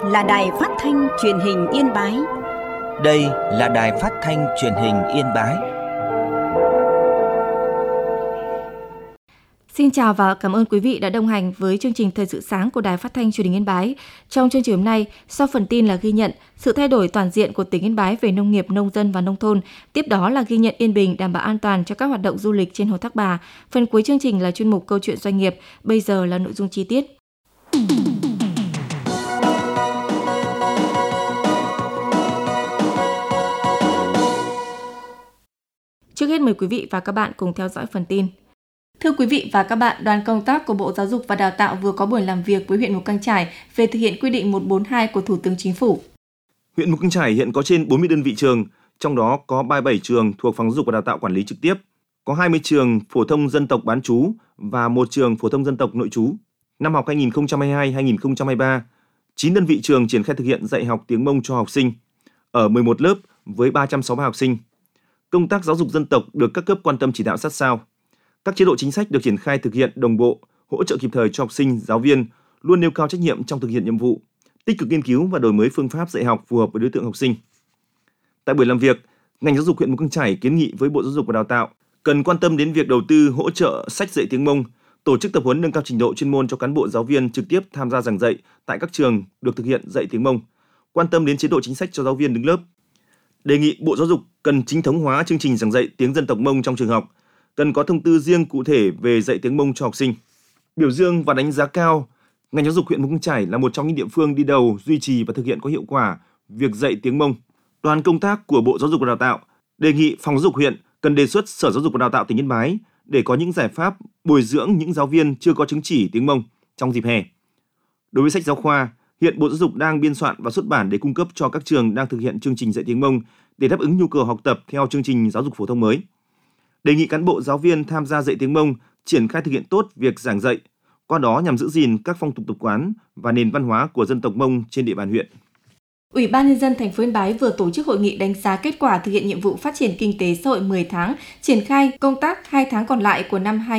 là Đài Phát thanh Truyền hình Yên Bái. Đây là Đài Phát thanh Truyền hình Yên Bái. Xin chào và cảm ơn quý vị đã đồng hành với chương trình Thời sự sáng của Đài Phát thanh Truyền hình Yên Bái. Trong chương trình hôm nay, sau phần tin là ghi nhận sự thay đổi toàn diện của tỉnh Yên Bái về nông nghiệp, nông dân và nông thôn. Tiếp đó là ghi nhận yên bình, đảm bảo an toàn cho các hoạt động du lịch trên Hồ Thác Bà. Phần cuối chương trình là chuyên mục Câu chuyện doanh nghiệp. Bây giờ là nội dung chi tiết. Trước hết mời quý vị và các bạn cùng theo dõi phần tin. Thưa quý vị và các bạn, đoàn công tác của Bộ Giáo dục và Đào tạo vừa có buổi làm việc với huyện Mù Cang Chải về thực hiện quy định 142 của Thủ tướng Chính phủ. Huyện Mù Cang Chải hiện có trên 40 đơn vị trường, trong đó có 37 trường thuộc Phòng Giáo dục và Đào tạo quản lý trực tiếp, có 20 trường phổ thông dân tộc bán trú và 1 trường phổ thông dân tộc nội trú. Năm học 2022-2023, 9 đơn vị trường triển khai thực hiện dạy học tiếng Mông cho học sinh ở 11 lớp với 363 học sinh. Công tác giáo dục dân tộc được các cấp quan tâm chỉ đạo sát sao. Các chế độ chính sách được triển khai thực hiện đồng bộ, hỗ trợ kịp thời cho học sinh, giáo viên, luôn nêu cao trách nhiệm trong thực hiện nhiệm vụ, tích cực nghiên cứu và đổi mới phương pháp dạy học phù hợp với đối tượng học sinh. Tại buổi làm việc, ngành giáo dục huyện Mù Cang Chải kiến nghị với Bộ Giáo dục và Đào tạo cần quan tâm đến việc đầu tư hỗ trợ sách dạy tiếng Mông, tổ chức tập huấn nâng cao trình độ chuyên môn cho cán bộ giáo viên trực tiếp tham gia giảng dạy tại các trường được thực hiện dạy tiếng Mông, quan tâm đến chế độ chính sách cho giáo viên đứng lớp. Đề nghị Bộ Giáo dục cần chính thống hóa chương trình giảng dạy tiếng dân tộc Mông trong trường học, cần có thông tư riêng cụ thể về dạy tiếng Mông cho học sinh. Biểu dương và đánh giá cao, ngành giáo dục huyện Mù Cang Chải là một trong những địa phương đi đầu duy trì và thực hiện có hiệu quả việc dạy tiếng Mông. Đoàn công tác của Bộ Giáo dục và Đào tạo đề nghị Phòng Giáo dục huyện cần đề xuất Sở Giáo dục và Đào tạo tỉnh Yên Bái để có những giải pháp bồi dưỡng những giáo viên chưa có chứng chỉ tiếng Mông trong dịp hè. Đối với sách giáo khoa, hiện Bộ Giáo dục đang biên soạn và xuất bản để cung cấp cho các trường đang thực hiện chương trình dạy tiếng Mông để đáp ứng nhu cầu học tập theo chương trình giáo dục phổ thông mới. Đề nghị cán bộ giáo viên tham gia dạy tiếng Mông triển khai thực hiện tốt việc giảng dạy, qua đó nhằm giữ gìn các phong tục tập quán và nền văn hóa của dân tộc Mông trên địa bàn huyện. Ủy ban Nhân dân thành phố Yên Bái vừa tổ chức hội nghị đánh giá kết quả thực hiện nhiệm vụ phát triển kinh tế xã hội 10 tháng, triển khai công tác 2 tháng còn lại của năm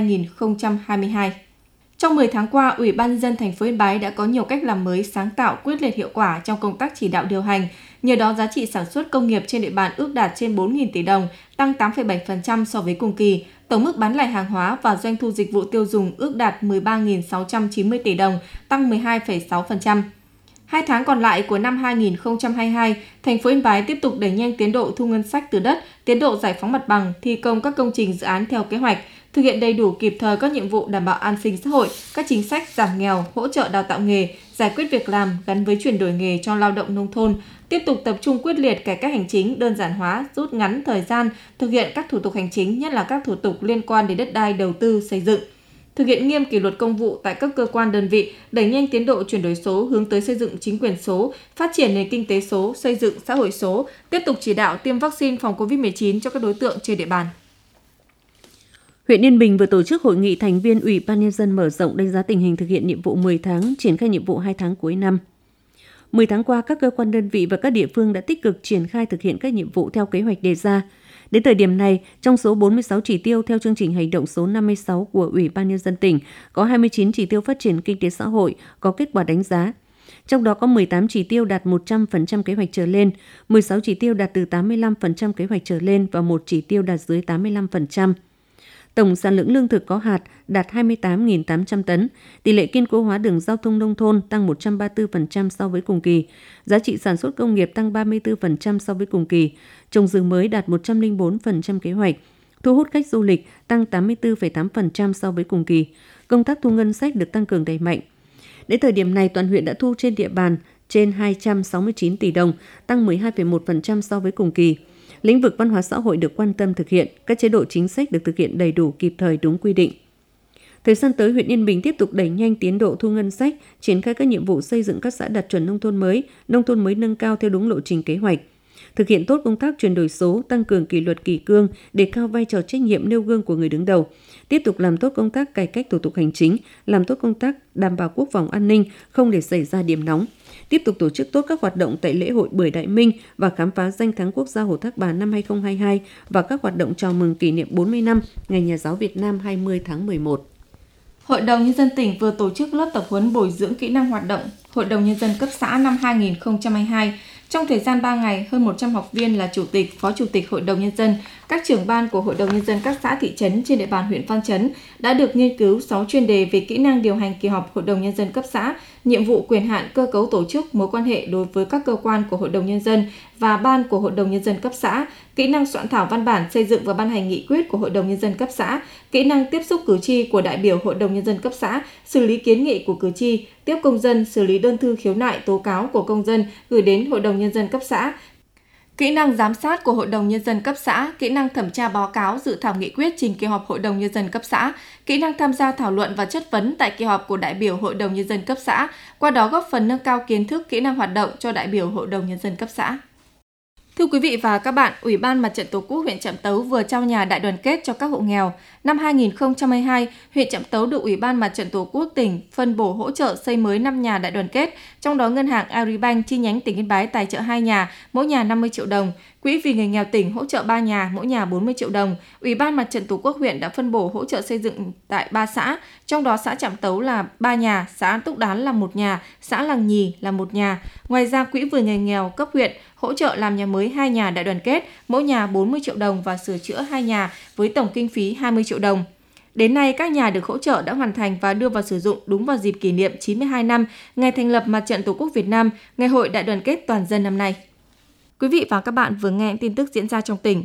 2022. Trong 10 tháng qua, Ủy ban Nhân dân thành phố Yên Bái đã có nhiều cách làm mới, sáng tạo, quyết liệt hiệu quả trong công tác chỉ đạo điều hành. Nhờ đó, giá trị sản xuất công nghiệp trên địa bàn ước đạt trên 4.000 tỷ đồng, tăng 8,7% so với cùng kỳ. Tổng mức bán lẻ hàng hóa và doanh thu dịch vụ tiêu dùng ước đạt 13.690 tỷ đồng, tăng 12,6%. 2 tháng còn lại của năm 2022, thành phố Yên Bái tiếp tục đẩy nhanh tiến độ thu ngân sách từ đất, tiến độ giải phóng mặt bằng, thi công các công trình dự án theo kế hoạch, thực hiện đầy đủ kịp thời các nhiệm vụ đảm bảo an sinh xã hội, các chính sách giảm nghèo, hỗ trợ đào tạo nghề, giải quyết việc làm gắn với chuyển đổi nghề cho lao động nông thôn, tiếp tục tập trung quyết liệt cải cách hành chính, đơn giản hóa, rút ngắn thời gian thực hiện các thủ tục hành chính, nhất là các thủ tục liên quan đến đất đai, đầu tư, xây dựng. Thực hiện nghiêm kỷ luật công vụ tại các cơ quan đơn vị, đẩy nhanh tiến độ chuyển đổi số hướng tới xây dựng chính quyền số, phát triển nền kinh tế số, xây dựng xã hội số, tiếp tục chỉ đạo tiêm vaccine phòng COVID-19 cho các đối tượng trên địa bàn. Huyện Yên Bình vừa tổ chức hội nghị thành viên Ủy ban Nhân dân mở rộng đánh giá tình hình thực hiện nhiệm vụ 10 tháng, triển khai nhiệm vụ 2 tháng cuối năm. 10 tháng qua, các cơ quan đơn vị và các địa phương đã tích cực triển khai thực hiện các nhiệm vụ theo kế hoạch đề ra. Đến thời điểm này, trong số 46 chỉ tiêu theo chương trình hành động số 56 của Ủy ban Nhân dân tỉnh, có 29 chỉ tiêu phát triển kinh tế xã hội có kết quả đánh giá. Trong đó có 18 chỉ tiêu đạt 100% kế hoạch trở lên, 16 chỉ tiêu đạt từ 85% kế hoạch trở lên và 1 chỉ tiêu đạt dưới 85%. Tổng sản lượng lương thực có hạt đạt 28.800 tấn, tỷ lệ kiên cố hóa đường giao thông nông thôn tăng 134% so với cùng kỳ, giá trị sản xuất công nghiệp tăng 34% so với cùng kỳ, trồng rừng mới đạt 104% kế hoạch, thu hút khách du lịch tăng 84,8% so với cùng kỳ, công tác thu ngân sách được tăng cường đẩy mạnh. Đến thời điểm này, toàn huyện đã thu trên địa bàn trên 269 tỷ đồng, tăng 12,1% so với cùng kỳ. Lĩnh vực văn hóa xã hội được quan tâm thực hiện, các chế độ chính sách được thực hiện đầy đủ, kịp thời, đúng quy định. Thời gian tới, huyện Yên Bình tiếp tục đẩy nhanh tiến độ thu ngân sách, triển khai các nhiệm vụ xây dựng các xã đạt chuẩn nông thôn mới nâng cao theo đúng lộ trình kế hoạch. Thực hiện tốt công tác chuyển đổi số, tăng cường kỷ luật kỷ cương, đề cao vai trò trách nhiệm nêu gương của người đứng đầu. Tiếp tục làm tốt công tác cải cách thủ tục hành chính, làm tốt công tác đảm bảo quốc phòng an ninh, không để xảy ra điểm nóng. Tiếp tục tổ chức tốt các hoạt động tại lễ hội Bưởi Đại Minh và khám phá danh thắng quốc gia Hồ Thác Bà năm 2022 và các hoạt động chào mừng kỷ niệm 40 năm Ngày Nhà giáo Việt Nam 20 tháng 11. Hội đồng Nhân dân tỉnh vừa tổ chức lớp tập huấn bồi dưỡng kỹ năng hoạt động Hội đồng Nhân dân cấp xã năm 2022. Trong thời gian 3 ngày, hơn 100 học viên là Chủ tịch, Phó Chủ tịch Hội đồng Nhân dân, các trưởng ban của Hội đồng Nhân dân các xã thị trấn trên địa bàn huyện Văn Chấn đã được nghiên cứu 6 chuyên đề về kỹ năng điều hành kỳ họp Hội đồng Nhân dân cấp xã, nhiệm vụ quyền hạn cơ cấu tổ chức mối quan hệ đối với các cơ quan của Hội đồng Nhân dân và ban của Hội đồng Nhân dân cấp xã, kỹ năng soạn thảo văn bản xây dựng và ban hành nghị quyết của Hội đồng Nhân dân cấp xã, kỹ năng tiếp xúc cử tri của đại biểu Hội đồng Nhân dân cấp xã, xử lý kiến nghị của cử tri, tiếp công dân, xử lý đơn thư khiếu nại tố cáo của công dân gửi đến Hội đồng Nhân dân cấp xã, kỹ năng giám sát của Hội đồng Nhân dân cấp xã, kỹ năng thẩm tra báo cáo dự thảo nghị quyết trình kỳ họp Hội đồng Nhân dân cấp xã, kỹ năng tham gia thảo luận và chất vấn tại kỳ họp của đại biểu Hội đồng Nhân dân cấp xã, qua đó góp phần nâng cao kiến thức, kỹ năng hoạt động cho đại biểu Hội đồng Nhân dân cấp xã. Thưa quý vị và các bạn, Ủy ban Mặt trận Tổ quốc huyện Trạm Tấu vừa trao nhà đại đoàn kết cho các hộ nghèo. Năm 2022, huyện Trạm Tấu được Ủy ban Mặt trận Tổ quốc tỉnh phân bổ hỗ trợ xây mới 5 nhà đại đoàn kết, trong đó Ngân hàng Agribank chi nhánh tỉnh Yên Bái tài trợ 2 nhà, mỗi nhà 50 triệu đồng. Quỹ vì người nghèo tỉnh hỗ trợ 3 nhà, mỗi nhà 40 triệu đồng. Ủy ban Mặt trận Tổ quốc huyện đã phân bổ hỗ trợ xây dựng tại 3 xã, trong đó xã Trạm Tấu là 3 nhà, xã Túc Đán là 1 nhà, xã Làng Nhì là 1 nhà. Ngoài ra, Quỹ vì người nghèo cấp huyện hỗ trợ làm nhà mới 2 nhà đại đoàn kết, mỗi nhà 40 triệu đồng và sửa chữa 2 nhà với tổng kinh phí 20 triệu đồng. Đến nay, các nhà được hỗ trợ đã hoàn thành và đưa vào sử dụng đúng vào dịp kỷ niệm 92 năm ngày thành lập Mặt trận Tổ quốc Việt Nam, Ngày hội đại đoàn kết toàn dân năm nay. Quý vị và các bạn vừa nghe tin tức diễn ra trong tỉnh.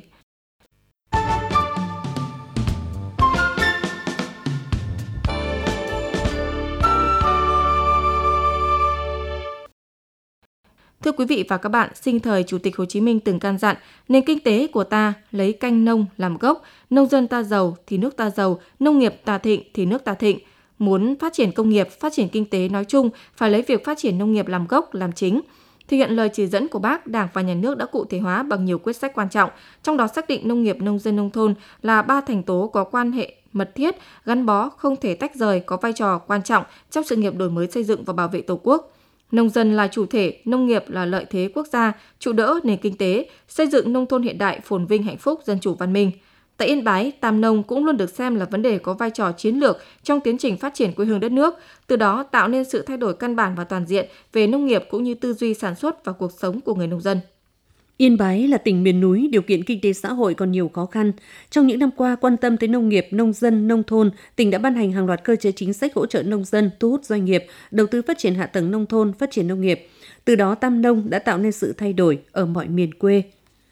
Thưa quý vị và các bạn, sinh thời Chủ tịch Hồ Chí Minh từng căn dặn, nền kinh tế của ta lấy canh nông làm gốc, nông dân ta giàu thì nước ta giàu, nông nghiệp ta thịnh thì nước ta thịnh. Muốn phát triển công nghiệp, phát triển kinh tế nói chung, phải lấy việc phát triển nông nghiệp làm gốc, làm chính. Thực hiện lời chỉ dẫn của Bác, Đảng và Nhà nước đã cụ thể hóa bằng nhiều quyết sách quan trọng, trong đó xác định nông nghiệp, nông dân, nông thôn là 3 thành tố có quan hệ mật thiết, gắn bó, không thể tách rời, có vai trò quan trọng trong sự nghiệp đổi mới xây dựng và bảo vệ Tổ quốc. Nông dân là chủ thể, nông nghiệp là lợi thế quốc gia, trụ đỡ nền kinh tế, xây dựng nông thôn hiện đại, phồn vinh, hạnh phúc, dân chủ, văn minh. Tại Yên Bái, Tam Nông cũng luôn được xem là vấn đề có vai trò chiến lược trong tiến trình phát triển quê hương đất nước, từ đó tạo nên sự thay đổi căn bản và toàn diện về nông nghiệp cũng như tư duy sản xuất và cuộc sống của người nông dân. Yên Bái là tỉnh miền núi, điều kiện kinh tế xã hội còn nhiều khó khăn. Trong những năm qua, quan tâm tới nông nghiệp, nông dân, nông thôn, tỉnh đã ban hành hàng loạt cơ chế chính sách hỗ trợ nông dân, thu hút doanh nghiệp, đầu tư phát triển hạ tầng nông thôn, phát triển nông nghiệp. Từ đó, Tam Nông đã tạo nên sự thay đổi ở mọi miền quê.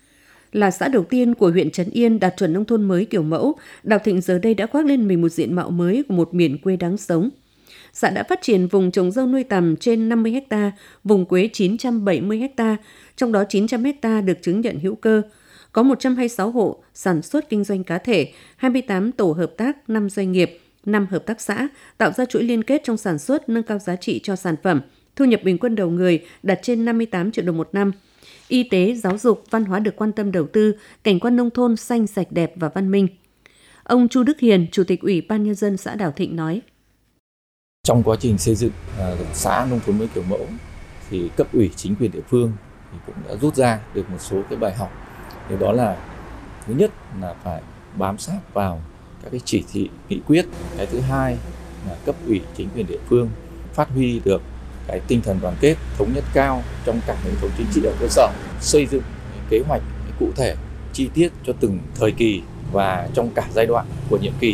Là xã đầu tiên của huyện Trấn Yên đạt chuẩn nông thôn mới kiểu mẫu, Đào Thịnh giờ đây đã khoác lên mình một diện mạo mới của một miền quê đáng sống. Xã đã phát triển vùng trồng dâu nuôi tầm trên 50 ha, vùng quế 970 ha, trong đó 900 ha được chứng nhận hữu cơ. Có 126 hộ sản xuất kinh doanh cá thể, 28 tổ hợp tác, 5 doanh nghiệp, 5 hợp tác xã, tạo ra chuỗi liên kết trong sản xuất, nâng cao giá trị cho sản phẩm. Thu nhập bình quân đầu người đạt trên 58 triệu đồng một năm. Y tế, giáo dục, văn hóa được quan tâm đầu tư, cảnh quan nông thôn xanh, sạch, đẹp và văn minh. Ông Chu Đức Hiền, Chủ tịch Ủy ban Nhân dân xã Đào Thịnh nói. Trong quá trình xây dựng xã nông thôn mới kiểu mẫu, thì cấp ủy chính quyền địa phương thì cũng đã rút ra được một số cái bài học. Thì đó là thứ nhất là phải bám sát vào các cái chỉ thị nghị quyết. Cái thứ hai là cấp ủy chính quyền địa phương phát huy được cái tinh thần đoàn kết, thống nhất cao trong cả hệ thống chính trị ở cơ sở, xây dựng kế hoạch cụ thể, chi tiết cho từng thời kỳ và trong cả giai đoạn của nhiệm kỳ.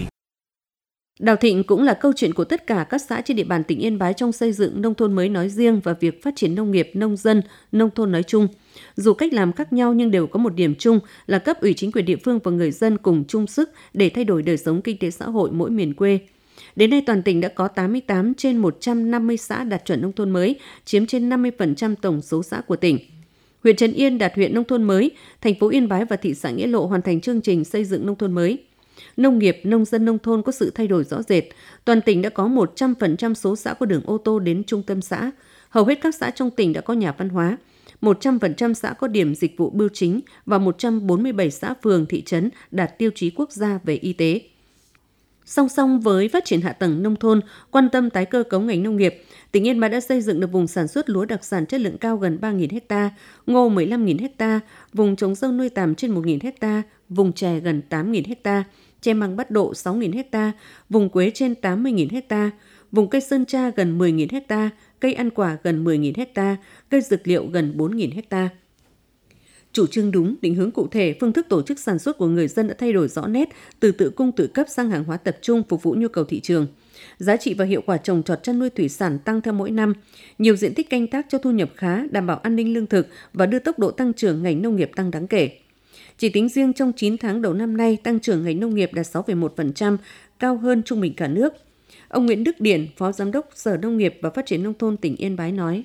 Đào Thịnh cũng là câu chuyện của tất cả các xã trên địa bàn tỉnh Yên Bái trong xây dựng nông thôn mới nói riêng và việc phát triển nông nghiệp, nông dân, nông thôn nói chung. Dù cách làm khác nhau nhưng đều có một điểm chung là cấp ủy chính quyền địa phương và người dân cùng chung sức để thay đổi đời sống kinh tế xã hội mỗi miền quê. Đến nay toàn tỉnh đã có 88 trên 150 xã đạt chuẩn nông thôn mới, chiếm trên 50% tổng số xã của tỉnh. Huyện Trấn Yên đạt huyện nông thôn mới, thành phố Yên Bái và thị xã Nghĩa Lộ hoàn thành chương trình xây dựng nông thôn mới. Nông nghiệp, nông dân, nông thôn có sự thay đổi rõ rệt. Toàn tỉnh đã có 100% số xã có đường ô tô đến trung tâm xã. Hầu hết các xã trong tỉnh đã có nhà văn hóa. 100% xã có điểm dịch vụ bưu chính và 147 xã phường, thị trấn đạt tiêu chí quốc gia về y tế. Song song với phát triển hạ tầng nông thôn, quan tâm tái cơ cấu ngành nông nghiệp, tỉnh Yên Bái đã xây dựng được vùng sản xuất lúa đặc sản chất lượng cao gần 3.000 ha, ngô 15.000 ha, vùng trồng dâu nuôi tằm trên 1.000 ha, vùng chè gần 8.000 ha, chè măng Bát Độ 6.000 ha, vùng quế trên 80.000 ha, vùng cây sơn tra gần 10.000 ha, cây ăn quả gần 10.000 ha, cây dược liệu gần 4.000 ha. Chủ trương đúng, định hướng cụ thể, phương thức tổ chức sản xuất của người dân đã thay đổi rõ nét từ tự cung tự cấp sang hàng hóa tập trung phục vụ nhu cầu thị trường. Giá trị và hiệu quả trồng trọt chăn nuôi thủy sản tăng theo mỗi năm. Nhiều diện tích canh tác cho thu nhập khá, đảm bảo an ninh lương thực và đưa tốc độ tăng trưởng ngành nông nghiệp tăng đáng kể. Chỉ tính riêng trong 9 tháng đầu năm nay, tăng trưởng ngành nông nghiệp đạt 6,1%, cao hơn trung bình cả nước. Ông Nguyễn Đức Điển, Phó Giám đốc Sở Nông nghiệp và Phát triển Nông thôn tỉnh Yên Bái nói.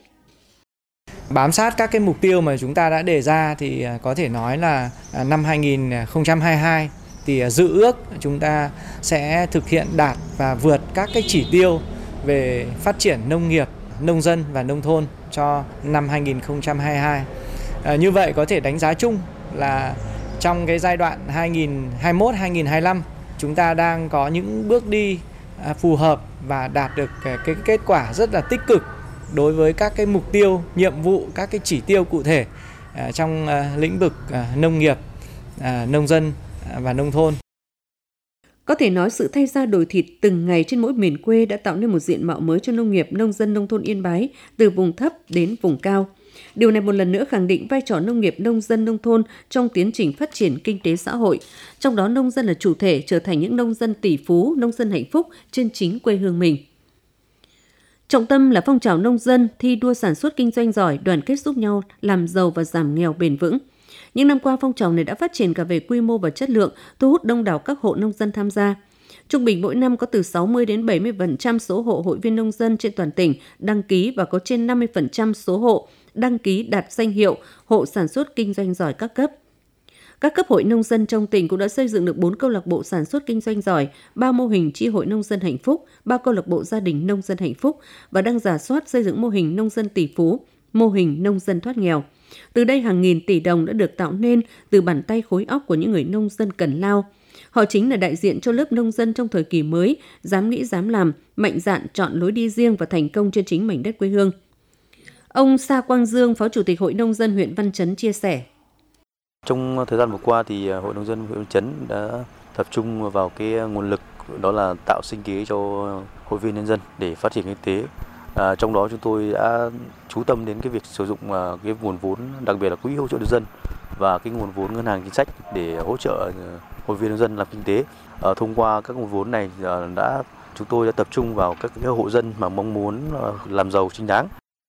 Bám sát các cái mục tiêu mà chúng ta đã đề ra thì có thể nói là năm 2022 thì dự ước chúng ta sẽ thực hiện đạt và vượt các cái chỉ tiêu về phát triển nông nghiệp, nông dân và nông thôn cho năm 2022. Như vậy có thể đánh giá chung là trong cái giai đoạn 2021-2025 chúng ta đang có những bước đi phù hợp và đạt được cái kết quả rất là tích cực đối với các cái mục tiêu, nhiệm vụ, các cái chỉ tiêu cụ thể trong lĩnh vực nông nghiệp, nông dân và nông thôn. Có thể nói sự thay da đổi thịt từng ngày trên mỗi miền quê đã tạo nên một diện mạo mới cho nông nghiệp, nông dân, nông thôn Yên Bái từ vùng thấp đến vùng cao. Điều này một lần nữa khẳng định vai trò nông nghiệp, nông dân, nông thôn trong tiến trình phát triển kinh tế xã hội. Trong đó nông dân là chủ thể, trở thành những nông dân tỷ phú, nông dân hạnh phúc trên chính quê hương mình. Trọng tâm là phong trào nông dân thi đua sản xuất kinh doanh giỏi, đoàn kết giúp nhau làm giàu và giảm nghèo bền vững. Những năm qua, phong trào này đã phát triển cả về quy mô và chất lượng, thu hút đông đảo các hộ nông dân tham gia. Trung bình mỗi năm có từ 60 đến 70% số hộ hội viên nông dân trên toàn tỉnh đăng ký và có trên 50% số hộ đăng ký đạt danh hiệu hộ sản xuất kinh doanh giỏi các cấp. Các cấp hội nông dân trong tỉnh cũng đã xây dựng được 4 câu lạc bộ sản xuất kinh doanh giỏi, 3 mô hình chi hội nông dân hạnh phúc, 3 câu lạc bộ gia đình nông dân hạnh phúc và đang rà soát xây dựng mô hình nông dân tỷ phú, mô hình nông dân thoát nghèo. Từ đây hàng nghìn tỷ đồng đã được tạo nên từ bàn tay khối óc của những người nông dân cần lao. Họ chính là đại diện cho lớp nông dân trong thời kỳ mới, dám nghĩ dám làm, mạnh dạn chọn lối đi riêng và thành công trên chính mảnh đất quê hương. Ông Sa Quang Dương, Phó Chủ tịch Hội Nông dân huyện Văn Chấn chia sẻ. Trong thời gian vừa qua thì Hội Nông dân huyện Văn Chấn đã tập trung vào cái nguồn lực, đó là tạo sinh kế cho hội viên nhân dân để phát triển kinh tế. Trong đó chúng tôi đã chú tâm đến cái việc sử dụng cái nguồn vốn, đặc biệt là quỹ hỗ trợ nông dân và cái nguồn vốn ngân hàng chính sách để hỗ trợ hội viên nông dân làm kinh tế. Thông qua các nguồn vốn này chúng tôi đã tập trung vào các hộ dân mà mong muốn làm giàu chính đáng.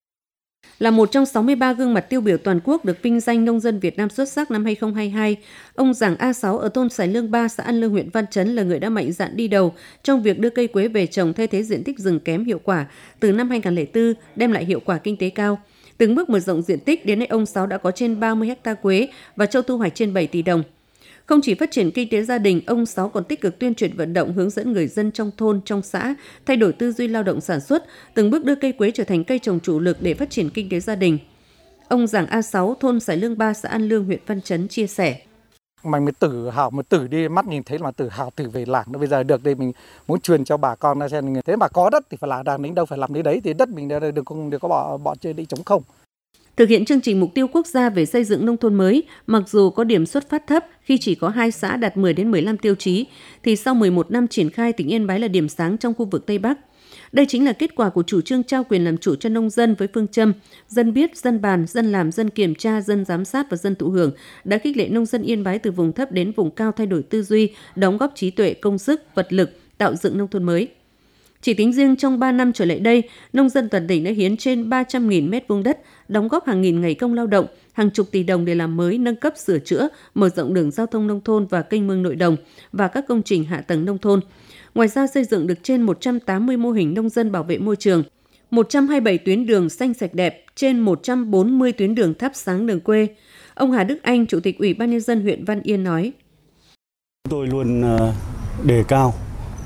Là một trong 63 gương mặt tiêu biểu toàn quốc được vinh danh nông dân Việt Nam xuất sắc năm 2022, ông Giàng A6 ở thôn Sài Lương 3, xã An Lương, huyện Văn Chấn là người đã mạnh dạn đi đầu trong việc đưa cây quế về trồng thay thế diện tích rừng kém hiệu quả từ năm 2004, đem lại hiệu quả kinh tế cao. Từng bước mở rộng diện tích, đến nay ông Sáu đã có trên 30 ha quế và cho thu hoạch trên 7 tỷ đồng. Không chỉ phát triển kinh tế gia đình, ông Sáu còn tích cực tuyên truyền vận động hướng dẫn người dân trong thôn, trong xã thay đổi tư duy lao động sản xuất, từng bước đưa cây quế trở thành cây trồng chủ lực để phát triển kinh tế gia đình. Ông Giàng A6, thôn Sài Lương 3, xã An Lương, huyện Văn Chấn chia sẻ. Mình mới tự hào, mà tự đi mắt nhìn thấy là tự hào, tự về làng. Bây giờ được đây mình muốn truyền cho bà con xem, thế mà có đất thì phải làm đến đâu phải làm đến đấy, thì đất mình đừng có bỏ chơi đi trống không. Thực hiện chương trình mục tiêu quốc gia về xây dựng nông thôn mới, mặc dù có điểm xuất phát thấp khi chỉ có 2 xã đạt 10 đến 15 tiêu chí, thì sau 11 năm triển khai, tỉnh Yên Bái là điểm sáng trong khu vực Tây Bắc. Đây chính là kết quả của chủ trương trao quyền làm chủ cho nông dân với phương châm dân biết, dân bàn, dân làm, dân kiểm tra, dân giám sát và dân thụ hưởng, đã khích lệ nông dân Yên Bái từ vùng thấp đến vùng cao thay đổi tư duy, đóng góp trí tuệ, công sức, vật lực, tạo dựng nông thôn mới. Chỉ tính riêng trong 3 năm trở lại đây, nông dân toàn tỉnh đã hiến trên 300.000 mét vuông đất, đóng góp hàng nghìn ngày công lao động, hàng chục tỷ đồng để làm mới, nâng cấp, sửa chữa, mở rộng đường giao thông nông thôn và kênh mương nội đồng và các công trình hạ tầng nông thôn. Ngoài ra xây dựng được trên 180 mô hình nông dân bảo vệ môi trường, 127 tuyến đường xanh sạch đẹp, trên 140 tuyến đường thắp sáng đường quê. Ông Hà Đức Anh, Chủ tịch Ủy ban Nhân dân huyện Văn Yên nói. Tôi luôn đề cao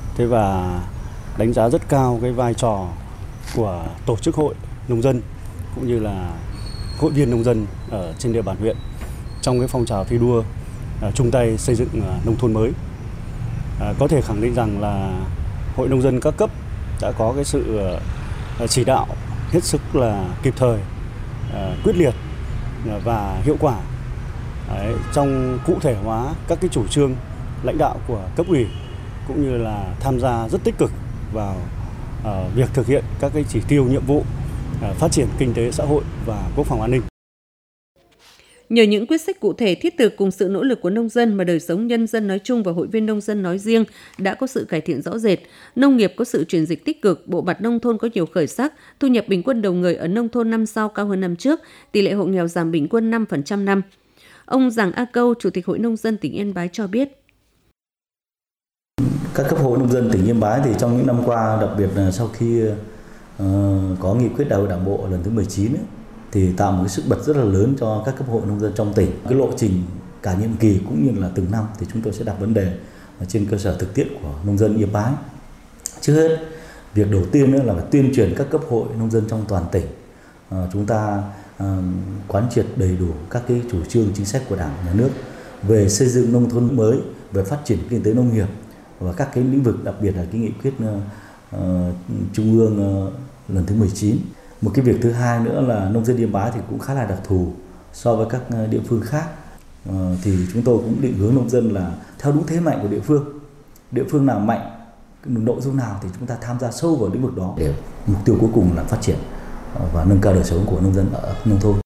và đánh giá rất cao cái vai trò của tổ chức hội nông dân cũng như là hội viên nông dân ở trên địa bàn huyện trong cái phong trào thi đua chung tay xây dựng nông thôn mới. Có thể khẳng định rằng là Hội Nông dân các cấp đã có cái sự chỉ đạo hết sức là kịp thời, quyết liệt và hiệu quả trong cụ thể hóa các cái chủ trương lãnh đạo của cấp ủy, cũng như là tham gia rất tích cực vào việc thực hiện các cái chỉ tiêu nhiệm vụ phát triển kinh tế xã hội và quốc phòng an ninh. Nhờ những quyết sách cụ thể thiết thực cùng sự nỗ lực của nông dân mà đời sống nhân dân nói chung và hội viên nông dân nói riêng đã có sự cải thiện rõ rệt. Nông nghiệp có sự chuyển dịch tích cực, bộ mặt nông thôn có nhiều khởi sắc, thu nhập bình quân đầu người ở nông thôn năm sau cao hơn năm trước, tỷ lệ hộ nghèo giảm bình quân 5% năm. Ông Giàng A Câu, Chủ tịch Hội Nông dân tỉnh Yên Bái cho biết. Các cấp hội nông dân tỉnh Yên Bái thì trong những năm qua, đặc biệt là sau khi có nghị quyết đại hội Đảng bộ lần thứ 19 thì tạo một cái sức bật rất là lớn cho các cấp hội nông dân trong tỉnh. Cái lộ trình cả nhiệm kỳ cũng như là từng năm thì chúng tôi sẽ đặt vấn đề trên cơ sở thực tiễn của nông dân Yên Bái. Trước hết, việc đầu tiên nữa là phải tuyên truyền các cấp hội nông dân trong toàn tỉnh. Chúng ta quán triệt đầy đủ các cái chủ trương chính sách của Đảng, Nhà nước về xây dựng nông thôn mới, về phát triển kinh tế nông nghiệp và các cái lĩnh vực, đặc biệt là cái nghị quyết Trung ương lần thứ 19. Một cái việc thứ hai nữa là nông dân Yên Bái thì cũng khá là đặc thù so với các địa phương khác. Thì chúng tôi cũng định hướng nông dân là theo đúng thế mạnh của địa phương. Địa phương nào mạnh, nội dung nào thì chúng ta tham gia sâu vào lĩnh vực đó để mục tiêu cuối cùng là phát triển và nâng cao đời sống của nông dân ở nông thôn.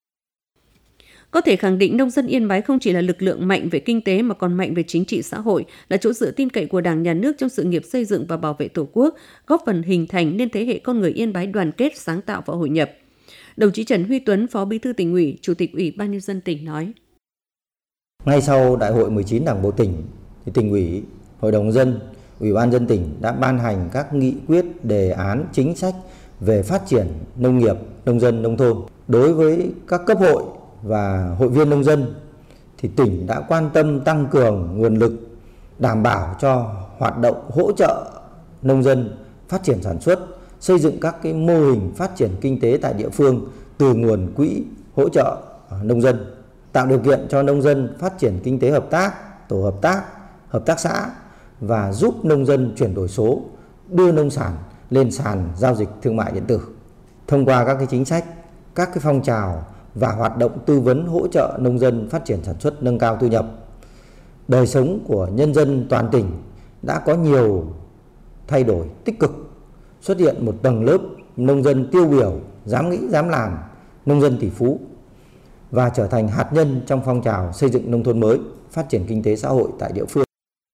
Có thể khẳng định nông dân Yên Bái không chỉ là lực lượng mạnh về kinh tế mà còn mạnh về chính trị xã hội, là chỗ dựa tin cậy của Đảng, Nhà nước trong sự nghiệp xây dựng và bảo vệ Tổ quốc, góp phần hình thành nên thế hệ con người Yên Bái đoàn kết, sáng tạo và hội nhập. Đồng chí Trần Huy Tuấn, Phó Bí thư Tỉnh ủy, Chủ tịch Ủy ban Nhân dân tỉnh nói. Ngay sau Đại hội 19 Đảng bộ tỉnh, thì Tỉnh ủy, Hội đồng dân, Ủy ban nhân dân tỉnh đã ban hành các nghị quyết, đề án, chính sách về phát triển nông nghiệp, nông dân, nông thôn. Đối với các cấp hội và hội viên nông dân thì tỉnh đã quan tâm tăng cường nguồn lực đảm bảo cho hoạt động hỗ trợ nông dân phát triển sản xuất, xây dựng các cái mô hình phát triển kinh tế tại địa phương từ nguồn quỹ hỗ trợ nông dân, tạo điều kiện cho nông dân phát triển kinh tế hợp tác, tổ hợp tác xã và giúp nông dân chuyển đổi số, đưa nông sản lên sàn giao dịch thương mại điện tử. Thông qua các cái chính sách, các cái phong trào và hoạt động tư vấn hỗ trợ nông dân phát triển sản xuất, nâng cao thu nhập, đời sống của nhân dân toàn tỉnh đã có nhiều thay đổi tích cực, xuất hiện một tầng lớp nông dân tiêu biểu, dám nghĩ, dám làm, nông dân tỷ phú và trở thành hạt nhân trong phong trào xây dựng nông thôn mới, phát triển kinh tế xã hội tại địa phương.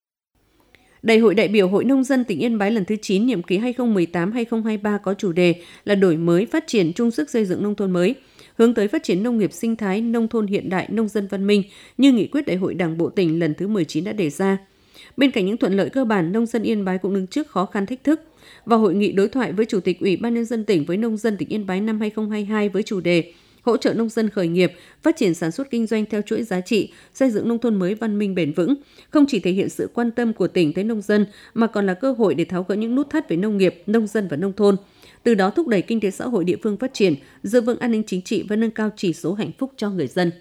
Đại hội đại biểu Hội Nông dân tỉnh Yên Bái lần thứ 9 nhiệm kỳ 2018-2023 có chủ đề là đổi mới, phát triển, chung sức xây dựng nông thôn mới, hướng tới phát triển nông nghiệp sinh thái, nông thôn hiện đại, nông dân văn minh như nghị quyết Đại hội Đảng bộ tỉnh lần thứ 19 đã đề ra. Bên cạnh những thuận lợi cơ bản, nông dân Yên Bái cũng đứng trước khó khăn thách thức. Vào hội nghị đối thoại với Chủ tịch Ủy ban Nhân dân tỉnh với nông dân tỉnh Yên Bái năm 2022 với chủ đề hỗ trợ nông dân khởi nghiệp, phát triển sản xuất kinh doanh theo chuỗi giá trị, xây dựng nông thôn mới văn minh bền vững, không chỉ thể hiện sự quan tâm của tỉnh tới nông dân mà còn là cơ hội để tháo gỡ những nút thắt về nông nghiệp, nông dân và nông thôn. Từ đó thúc đẩy kinh tế xã hội địa phương phát triển, giữ vững an ninh chính trị và nâng cao chỉ số hạnh phúc cho người dân.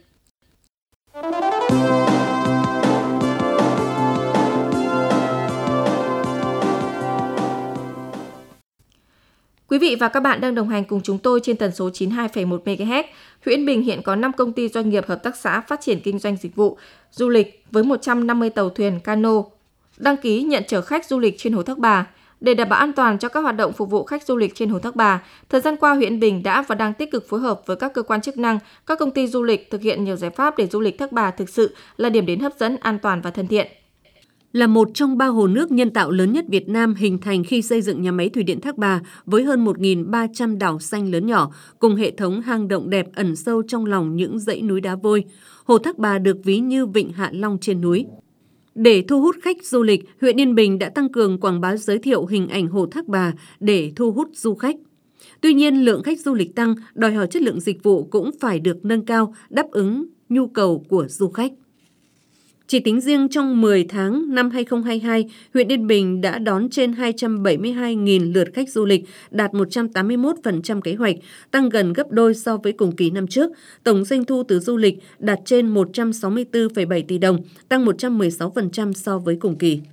Quý vị và các bạn đang đồng hành cùng chúng tôi trên tần số 92,1 MHz. Huyện Yên Bình hiện có 5 công ty doanh nghiệp hợp tác xã phát triển kinh doanh dịch vụ du lịch với 150 tàu thuyền cano đăng ký nhận chở khách du lịch trên hồ Thác Bà. Để đảm bảo an toàn cho các hoạt động phục vụ khách du lịch trên hồ Thác Bà, thời gian qua huyện Yên Bình đã và đang tích cực phối hợp với các cơ quan chức năng, các công ty du lịch thực hiện nhiều giải pháp để du lịch Thác Bà thực sự là điểm đến hấp dẫn, an toàn và thân thiện. Là một trong 3 hồ nước nhân tạo lớn nhất Việt Nam hình thành khi xây dựng nhà máy thủy điện Thác Bà với hơn 1.300 đảo xanh lớn nhỏ, cùng hệ thống hang động đẹp ẩn sâu trong lòng những dãy núi đá vôi, hồ Thác Bà được ví như vịnh Hạ Long trên núi. Để thu hút khách du lịch, huyện Yên Bình đã tăng cường quảng bá giới thiệu hình ảnh hồ Thác Bà để thu hút du khách. Tuy nhiên, lượng khách du lịch tăng, đòi hỏi chất lượng dịch vụ cũng phải được nâng cao, đáp ứng nhu cầu của du khách. Chỉ tính riêng trong 10 tháng năm 2022, huyện Yên Bình đã đón trên 272.000 lượt khách du lịch, đạt 181% kế hoạch, tăng gần gấp đôi so với cùng kỳ năm trước. Tổng doanh thu từ du lịch đạt trên 164,7 tỷ đồng, tăng 116% so với cùng kỳ.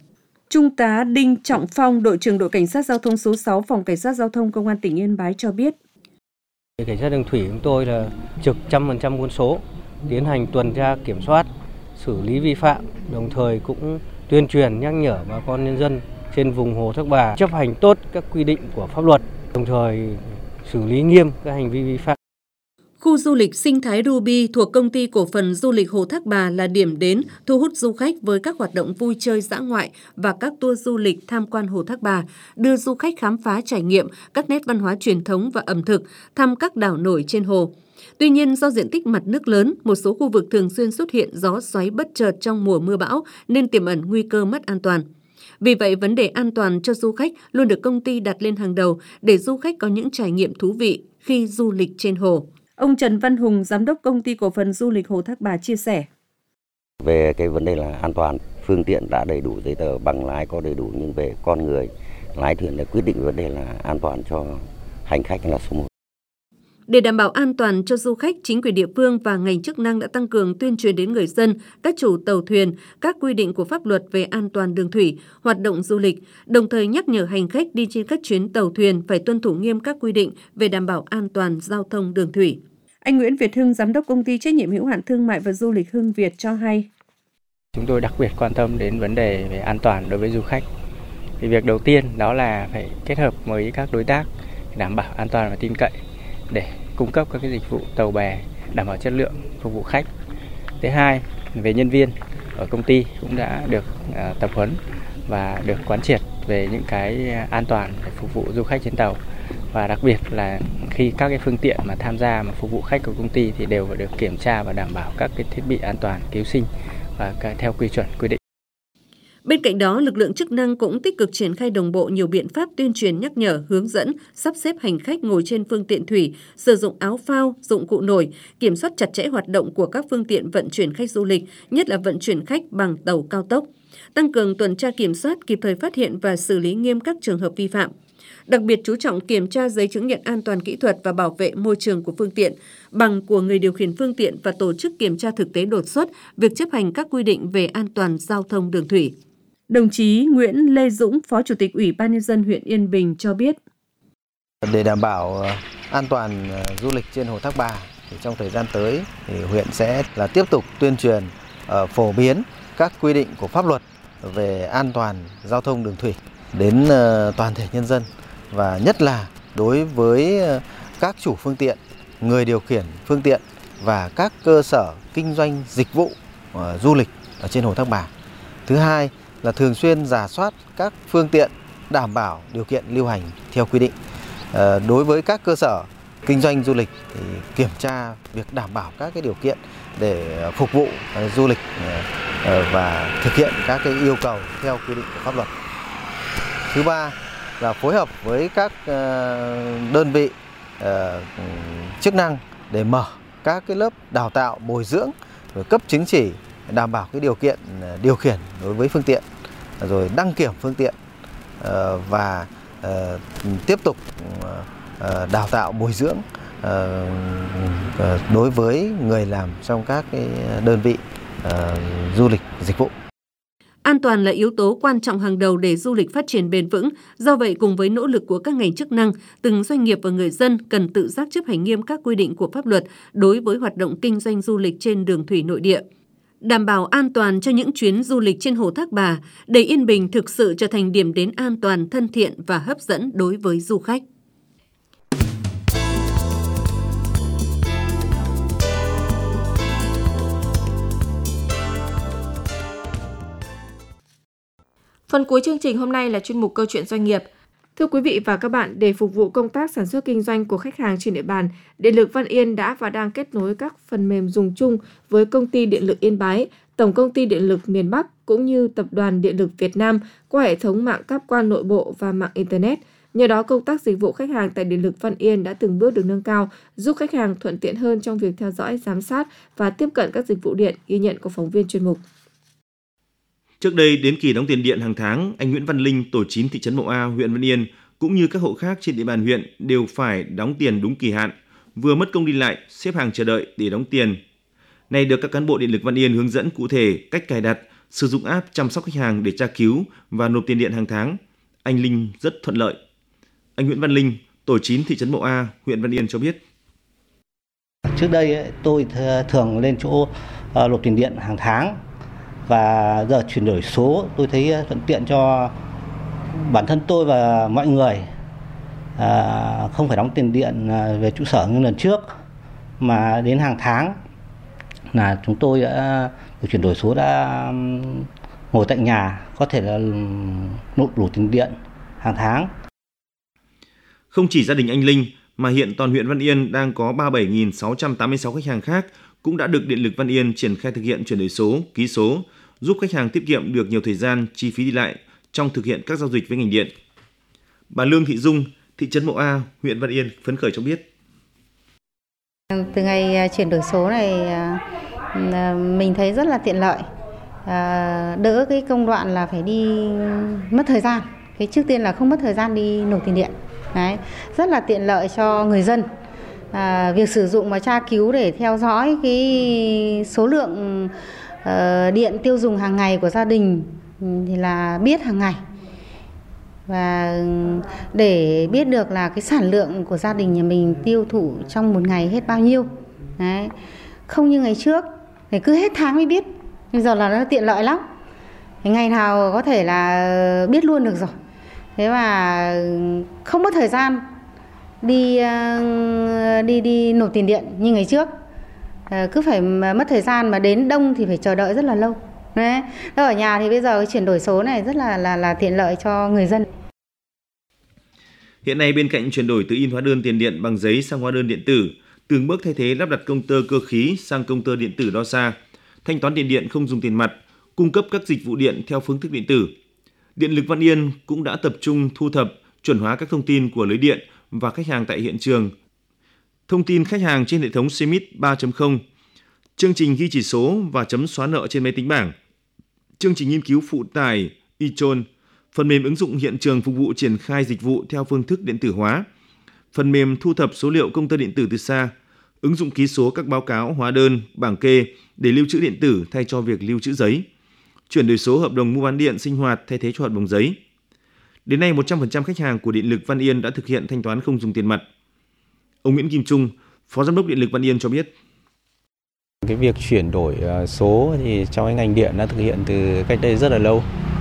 Trung tá Đinh Trọng Phong, đội trưởng đội cảnh sát giao thông số 6, phòng cảnh sát giao thông công an tỉnh Yên Bái cho biết. Cảnh sát đường thủy chúng tôi là trực 100% quân số, tiến hành tuần tra kiểm soát, xử lý vi phạm, đồng thời cũng tuyên truyền nhắc nhở bà con nhân dân trên vùng Hồ Thác Bà chấp hành tốt các quy định của pháp luật, đồng thời xử lý nghiêm các hành vi vi phạm. Khu du lịch sinh thái Ruby thuộc Công ty Cổ phần Du lịch Hồ Thác Bà là điểm đến thu hút du khách với các hoạt động vui chơi dã ngoại và các tour du lịch tham quan Hồ Thác Bà, đưa du khách khám phá trải nghiệm các nét văn hóa truyền thống và ẩm thực, thăm các đảo nổi trên hồ. Tuy nhiên, do diện tích mặt nước lớn, một số khu vực thường xuyên xuất hiện gió xoáy bất chợt trong mùa mưa bão nên tiềm ẩn nguy cơ mất an toàn. Vì vậy, vấn đề an toàn cho du khách luôn được công ty đặt lên hàng đầu để du khách có những trải nghiệm thú vị khi du lịch trên hồ. Ông Trần Văn Hùng, Giám đốc Công ty Cổ phần Du lịch Hồ Thác Bà chia sẻ. Về cái vấn đề là an toàn, phương tiện đã đầy đủ giấy tờ, bằng lái có đầy đủ, nhưng về con người, lái thuyền để quyết định vấn đề là an toàn cho hành khách là số 1. Để đảm bảo an toàn cho du khách, chính quyền địa phương và ngành chức năng đã tăng cường tuyên truyền đến người dân, các chủ tàu thuyền, các quy định của pháp luật về an toàn đường thủy, hoạt động du lịch, đồng thời nhắc nhở hành khách đi trên các chuyến tàu thuyền phải tuân thủ nghiêm các quy định về đảm bảo an toàn giao thông đường thủy. Anh Nguyễn Việt Hưng, Giám đốc Công ty Trách nhiệm hữu hạn Thương mại và Du lịch Hưng Việt cho hay. Chúng tôi đặc biệt quan tâm đến vấn đề về an toàn đối với du khách. Thì việc đầu tiên đó là phải kết hợp với các đối tác đảm bảo an toàn và tin cậy để cung cấp các cái dịch vụ tàu bè đảm bảo chất lượng phục vụ khách. Thứ hai, về nhân viên ở công ty cũng đã được tập huấn và được quán triệt về những cái an toàn để phục vụ du khách trên tàu. Và đặc biệt là khi các cái phương tiện mà tham gia mà phục vụ khách của công ty thì đều phải được kiểm tra và đảm bảo các cái thiết bị an toàn cứu sinh và theo quy chuẩn quy định. Bên cạnh đó, lực lượng chức năng cũng tích cực triển khai đồng bộ nhiều biện pháp tuyên truyền nhắc nhở, hướng dẫn, sắp xếp hành khách ngồi trên phương tiện thủy, sử dụng áo phao, dụng cụ nổi, kiểm soát chặt chẽ hoạt động của các phương tiện vận chuyển khách du lịch, nhất là vận chuyển khách bằng tàu cao tốc, tăng cường tuần tra kiểm soát, kịp thời phát hiện và xử lý nghiêm các trường hợp vi phạm. Đặc biệt chú trọng kiểm tra giấy chứng nhận an toàn kỹ thuật và bảo vệ môi trường của phương tiện, bằng của người điều khiển phương tiện và tổ chức kiểm tra thực tế đột xuất việc chấp hành các quy định về an toàn giao thông đường thủy. Đồng chí Nguyễn Lê Dũng, Phó Chủ tịch Ủy ban Nhân dân huyện Yên Bình cho biết. Để đảm bảo an toàn du lịch trên Hồ Thác Bà, thì trong thời gian tới thì huyện sẽ là tiếp tục tuyên truyền, phổ biến các quy định của pháp luật về an toàn giao thông đường thủy đến toàn thể nhân dân, và nhất là đối với các chủ phương tiện, người điều khiển phương tiện và các cơ sở kinh doanh dịch vụ du lịch ở trên Hồ Thác Bà. Thứ hai là thường xuyên rà soát các phương tiện đảm bảo điều kiện lưu hành theo quy định. Đối với các cơ sở kinh doanh du lịch thì kiểm tra việc đảm bảo các cái điều kiện để phục vụ du lịch và thực hiện các cái yêu cầu theo quy định của pháp luật. Thứ ba là phối hợp với các đơn vị chức năng để mở các cái lớp đào tạo bồi dưỡng, rồi cấp chứng chỉ đảm bảo cái điều kiện điều khiển đối với phương tiện, rồi đăng kiểm phương tiện và tiếp tục đào tạo bồi dưỡng đối với người làm trong các cái đơn vị du lịch dịch vụ. An toàn là yếu tố quan trọng hàng đầu để du lịch phát triển bền vững. Do vậy, cùng với nỗ lực của các ngành chức năng, từng doanh nghiệp và người dân cần tự giác chấp hành nghiêm các quy định của pháp luật đối với hoạt động kinh doanh du lịch trên đường thủy nội địa. Đảm bảo an toàn cho những chuyến du lịch trên Hồ Thác Bà, để Yên Bình thực sự trở thành điểm đến an toàn, thân thiện và hấp dẫn đối với du khách. Phần cuối chương trình hôm nay là chuyên mục Câu chuyện doanh nghiệp. Thưa quý vị và các bạn, để phục vụ công tác sản xuất kinh doanh của khách hàng trên địa bàn, Điện lực Văn Yên đã và đang kết nối các phần mềm dùng chung với Công ty Điện lực Yên Bái, Tổng công ty Điện lực miền Bắc cũng như Tập đoàn Điện lực Việt Nam qua hệ thống mạng cáp quang nội bộ và mạng Internet. Nhờ đó, công tác dịch vụ khách hàng tại Điện lực Văn Yên đã từng bước được nâng cao, giúp khách hàng thuận tiện hơn trong việc theo dõi, giám sát và tiếp cận các dịch vụ điện, ghi nhận của phóng viên chuyên mục. Trước đây, đến kỳ đóng tiền điện hàng tháng, anh Nguyễn Văn Linh, tổ 9 thị trấn Mậu A, huyện Văn Yên, cũng như các hộ khác trên địa bàn huyện đều phải đóng tiền đúng kỳ hạn, vừa mất công đi lại, xếp hàng chờ đợi để đóng tiền. Nay được các cán bộ Điện lực Văn Yên hướng dẫn cụ thể cách cài đặt, sử dụng app chăm sóc khách hàng để tra cứu và nộp tiền điện hàng tháng, anh Linh rất thuận lợi. Anh Nguyễn Văn Linh, tổ 9 thị trấn Mậu A, huyện Văn Yên cho biết. Trước đây tôi thường lên chỗ nộp tiền điện hàng tháng và giờ chuyển đổi số tôi thấy thuận tiện cho bản thân tôi và mọi người, không phải đóng tiền điện về trụ sở như lần trước mà đến hàng tháng là chúng tôi đã chuyển đổi số, đã ngồi tại nhà có thể là nộp đủ tiền điện hàng tháng. Không chỉ gia đình anh Linh mà hiện toàn huyện Văn Yên đang có 37.686 khách hàng khác cũng đã được Điện lực Văn Yên triển khai thực hiện chuyển đổi số, ký số, giúp khách hàng tiết kiệm được nhiều thời gian, chi phí đi lại trong thực hiện các giao dịch với ngành điện. Bà Lương Thị Dung, thị trấn Mậu A, huyện Văn Yên phấn khởi cho biết. Từ ngày chuyển đổi số này mình thấy rất là tiện lợi, đỡ cái công đoạn là phải đi mất thời gian. Cái trước tiên là không mất thời gian đi nộp tiền điện. Đấy, rất là tiện lợi cho người dân. Việc sử dụng và tra cứu để theo dõi cái số lượng điện tiêu dùng hàng ngày của gia đình thì là biết hàng ngày. Và để biết được là cái sản lượng của gia đình nhà mình tiêu thụ trong một ngày hết bao nhiêu. Đấy. Không như ngày trước, thì cứ hết tháng mới biết. Bây giờ là nó tiện lợi lắm. Ngày nào có thể là biết luôn được rồi. Thế mà không mất thời gian đi nộp tiền điện như ngày trước. Cứ phải mất thời gian mà đến đông thì phải chờ đợi rất là lâu. Đấy. Ở nhà thì bây giờ cái chuyển đổi số này rất là tiện lợi cho người dân. Hiện nay bên cạnh chuyển đổi từ in hóa đơn tiền điện bằng giấy sang hóa đơn điện tử, từng bước thay thế lắp đặt công tơ cơ khí sang công tơ điện tử đo xa, thanh toán tiền điện không dùng tiền mặt, cung cấp các dịch vụ điện theo phương thức điện tử. Điện lực Văn Yên cũng đã tập trung thu thập, chuẩn hóa các thông tin của lưới điện và khách hàng tại hiện trường. Thông tin khách hàng trên hệ thống CMIS 3.0, chương trình ghi chỉ số và chấm xóa nợ trên máy tính bảng, chương trình nghiên cứu phụ tải e-Tron, phần mềm ứng dụng hiện trường phục vụ triển khai dịch vụ theo phương thức điện tử hóa, phần mềm thu thập số liệu công tơ điện tử từ xa, ứng dụng ký số các báo cáo, hóa đơn, bảng kê để lưu trữ điện tử thay cho việc lưu trữ giấy, chuyển đổi số hợp đồng mua bán điện sinh hoạt thay thế cho hợp đồng giấy. Đến nay, 100% khách hàng của Điện lực Văn Yên đã thực hiện thanh toán không dùng tiền mặt. Ông Nguyễn Kim Trung, Phó Giám đốc Điện lực Văn Yên cho biết. Cái việc chuyển đổi số thì trong cái ngành điện đã thực hiện từ cách đây rất là lâu.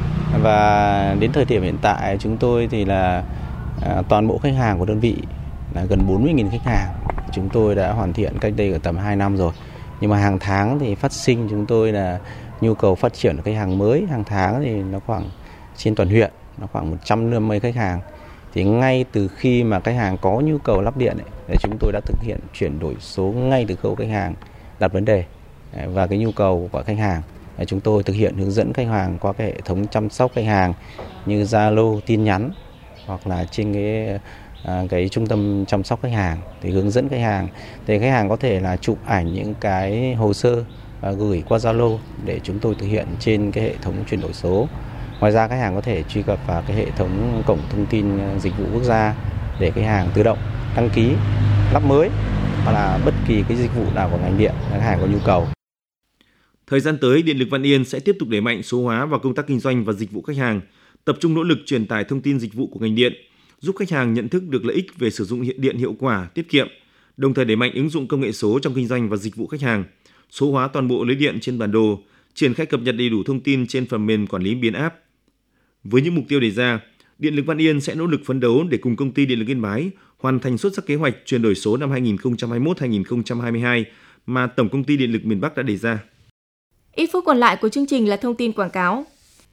Và đến thời điểm hiện tại chúng tôi thì là toàn bộ khách hàng của đơn vị là gần 40.000 khách hàng. Chúng tôi đã hoàn thiện cách đây ở tầm 2 năm rồi. Nhưng mà hàng tháng thì phát sinh chúng tôi là nhu cầu phát triển khách hàng mới. Hàng tháng thì nó khoảng trên toàn huyện, nó khoảng 150 khách hàng. Thì ngay từ khi mà khách hàng có nhu cầu lắp điện thì chúng tôi đã thực hiện chuyển đổi số ngay từ khâu khách hàng đặt vấn đề và cái nhu cầu của khách hàng. Chúng tôi thực hiện hướng dẫn khách hàng qua cái hệ thống chăm sóc khách hàng như Zalo, tin nhắn hoặc là trên cái trung tâm chăm sóc khách hàng thì hướng dẫn khách hàng. Thì khách hàng có thể là chụp ảnh những cái hồ sơ gửi qua Zalo để chúng tôi thực hiện trên cái hệ thống chuyển đổi số. Ngoài ra khách hàng có thể truy cập vào cái hệ thống cổng thông tin dịch vụ quốc gia để khách hàng tự động đăng ký lắp mới hoặc là bất kỳ cái dịch vụ nào của ngành điện khách hàng có nhu cầu. Thời gian tới, Điện lực Văn Yên sẽ tiếp tục đẩy mạnh số hóa vào công tác kinh doanh và dịch vụ khách hàng, tập trung nỗ lực truyền tải thông tin dịch vụ của ngành điện, giúp khách hàng nhận thức được lợi ích về sử dụng điện hiệu quả, tiết kiệm, đồng thời đẩy mạnh ứng dụng công nghệ số trong kinh doanh và dịch vụ khách hàng, số hóa toàn bộ lưới điện trên bản đồ, triển khai cập nhật đầy đủ thông tin trên phần mềm quản lý biến áp. Với những mục tiêu đề ra, Điện lực Văn Yên sẽ nỗ lực phấn đấu để cùng công ty Điện lực Yên Bái hoàn thành xuất sắc kế hoạch chuyển đổi số năm 2021-2022 mà Tổng công ty Điện lực miền Bắc đã đề ra. Ít phút còn lại của chương trình là thông tin quảng cáo.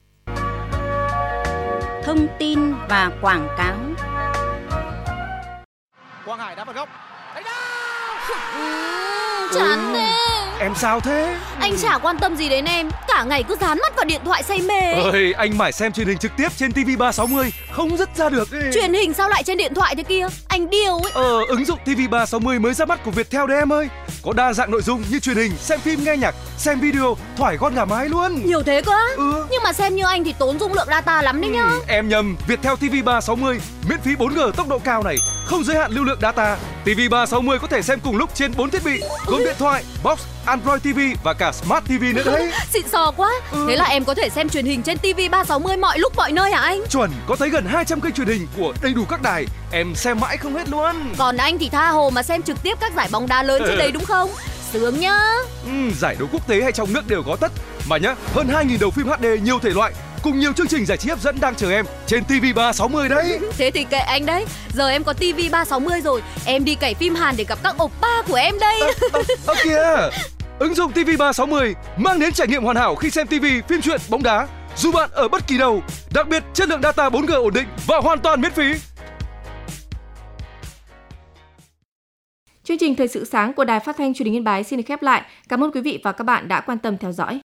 Thông tin và quảng cáo. Quang Hải đá vào góc. Chán thế. Em sao thế? Anh chả quan tâm gì đến em, cả ngày cứ dán mắt vào điện thoại say mê. Ơi, anh mải xem truyền hình trực tiếp trên TV360, không dứt ra được ấy. Truyền hình sao lại trên điện thoại thế kia? Anh điêu ấy. Ứng dụng TV360 mới ra mắt của Viettel đấy em ơi. Có đa dạng nội dung như truyền hình, xem phim, nghe nhạc, xem video, thoải con gà mái luôn. Nhiều thế cơ á? Nhưng mà xem như anh thì tốn dung lượng data lắm đấy nhá. Em nhầm, Viettel TV360 miễn phí 4G tốc độ cao này, không giới hạn lưu lượng data, TV 360 có thể xem cùng lúc trên 4 thiết bị, gồm điện thoại, box, Android TV và cả Smart TV nữa đấy. Xịn sò quá. Thế là em có thể xem truyền hình trên TV 360 mọi lúc mọi nơi hả anh? Chuẩn, có tới gần 200 kênh truyền hình của đầy đủ các đài, em xem mãi không hết luôn. Còn anh thì tha hồ mà xem trực tiếp các giải bóng đá lớn trên đấy đúng không? Sướng nhá. Giải đấu quốc tế hay trong nước đều có tất. Mà nhá, hơn 2.000 đầu phim HD nhiều thể loại cùng nhiều chương trình giải trí hấp dẫn đang chờ em trên TV 360 đấy. Thế thì kệ anh đấy. Giờ em có TV 360 rồi, em đi cày phim Hàn để gặp các oppa của em đây. Kìa. Ứng dụng TV 360 mang đến trải nghiệm hoàn hảo khi xem TV, phim truyện, bóng đá dù bạn ở bất kỳ đâu. Đặc biệt chất lượng data 4G ổn định và hoàn toàn miễn phí. Chương trình Thời sự sáng của Đài Phát thanh Truyền hình Yên Bái xin được khép lại. Cảm ơn quý vị và các bạn đã quan tâm theo dõi.